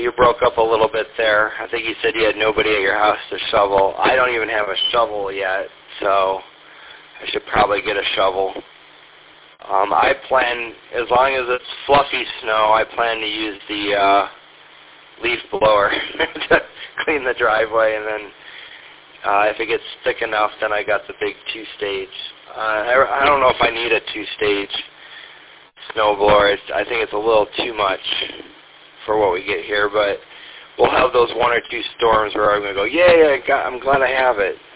You broke up a little bit there. I think you said you had nobody at your house to shovel. I don't even have a shovel yet, so I should probably get a shovel. I plan, as long as it's fluffy snow, I plan to use the leaf blower to clean the driveway, and then if it gets thick enough, then I got the big two-stage. I don't know if I need a two-stage snow blower. I think it's a little too much for what we get here, but we'll have those one or two storms where I'm going to go, yeah, I'm glad I have it.